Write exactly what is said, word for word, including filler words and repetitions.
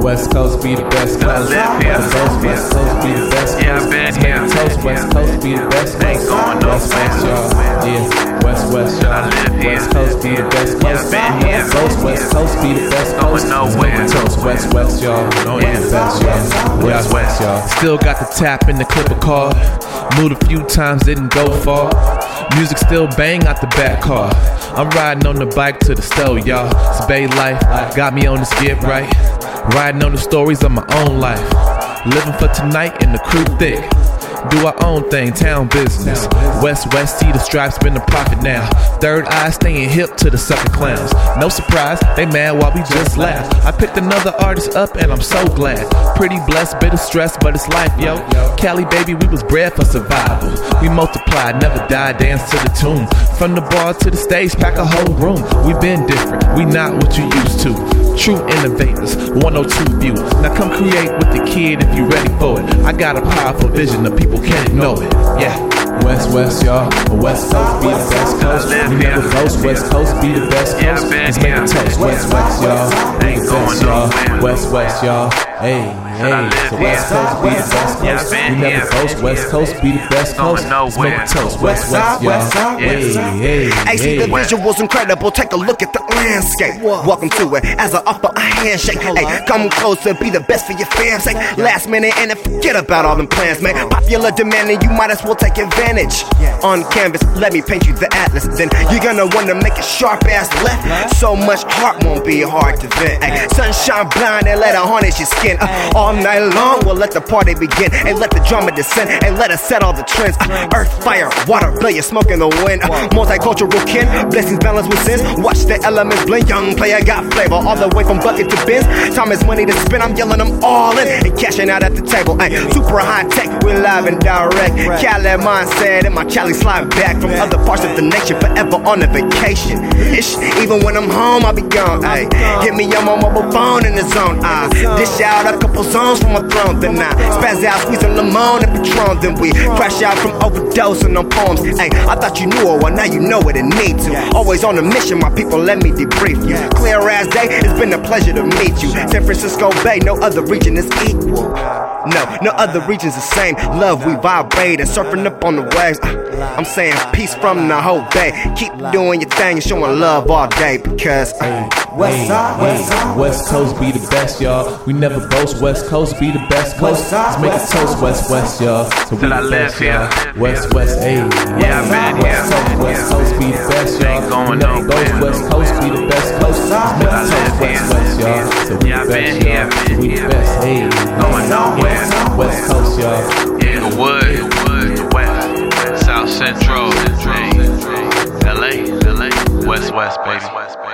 West Coast be the best coast. live here. West Coast, West Coast be the best coast. Yeah, I've been Let's make here. a toast. West Coast be the best coast. Ain't going West West, y'all. Yeah, West West, y'all. I live here. West Coast be the best Yeah, coast. I've been here. West Coast, West Coast be the best coast. Going Let's make a nowhere. toast. West West, y'all. Know Yeah. the best, y'all. West West, y'all. Still got the tap in the clipper car. Moved a few times, didn't go far. Music still bang out the back car. I'm riding on the bike to the stove, y'all. It's Bay life, got me on this get right. Riding on the stories of my own life. Living for tonight and the crew thick. Do our own thing, town business. West West, see the stripes, been the profit now. Third eye staying hip to the sucker clowns. No surprise, they mad while we just laugh. I picked another artist up and I'm so glad. Pretty blessed, bit of stress, but it's life, yo. Cali baby, we was bred for survival. We multiplied, never died, dance to the tune. From the bar to the stage, pack a whole room. We been different, we not what you used to. True innovators, one oh two view. Now come create with the kid if you ready for it. I got a powerful vision, the people can't ignore it. Yeah. West West, y'all. West Coast be the best coast. We never coast. West Coast be the best Yeah, coast. I've been Let's make here. a toast. West West, y'all. Be Ain't the going best, y'all. nowhere. West West, y'all. Hey, hey. So West Coast be the best Yeah, I've coast. been We never here. coast. West Coast be the best Going coast. Let's make a nowhere. toast. West West, y'all. Hey, hey, Hey, see, the hey. visual's incredible. Take a look at the landscape. Welcome to it as I offer a handshake. Hey, come closer, be the best for your fam's sake. Last minute and then forget about all them plans, man. Popular demanding, you might as well take advantage. On canvas, let me paint you the atlas. Then you're gonna wanna make a sharp ass left. So much heart won't be hard to vent. Ay, sunshine blind and let it harness your skin. Uh, all night long, we'll let the party begin. And let the drama descend and let us set all the trends. Uh, earth, fire, water, blaze, smoke in the wind. Uh, multicultural kin, blessings balanced with sins. Watch the elements blend. Young player got flavor all the way from bucket to bins. Time is money to spend. I'm yelling them all in and cashing out at the table. Ay, super high tech, we live and direct. Cali mindset and my Cali slide back from other parts of the nation, forever on a vacation. Ish, even when I'm home, I'll be gone. Ay, hit me on my mobile phone in the zone. I dish out a couple zones from my throne. Then I spaz out, squeezing limon and Patron. Then we crash out from overdosing on poems. Ay, I thought you knew it, well now you know it and need to. Always on a mission, my people, let me debrief you. Clear as day, it's been a pleasure to meet you. San Francisco Bay, no other region is equal. No, no other region's the same. Love, we vibrate and surfing up on the waves. Uh, I'm saying peace from the whole bay. Keep doing your thing and showing love all day because uh, West Side, West Side, West Coast be the best, y'all. We never boast. West Coast be the best coast. Let's make a toast. West West, y'all. So we Till I the live best, here. y'all. West West, ayy. Yeah, I've been here. West Coast, West Coast be the best, y'all. Ain't going We never nowhere. boast. West Coast be the best coast. Let's make a I toast. live West here. West, y'all. So we Yeah, the I've been best, here. y'all. So we the best, ayy. Going nowhere. West Coast, y'all. Inglewood, the West, South Central, L A, L A, West West, baby.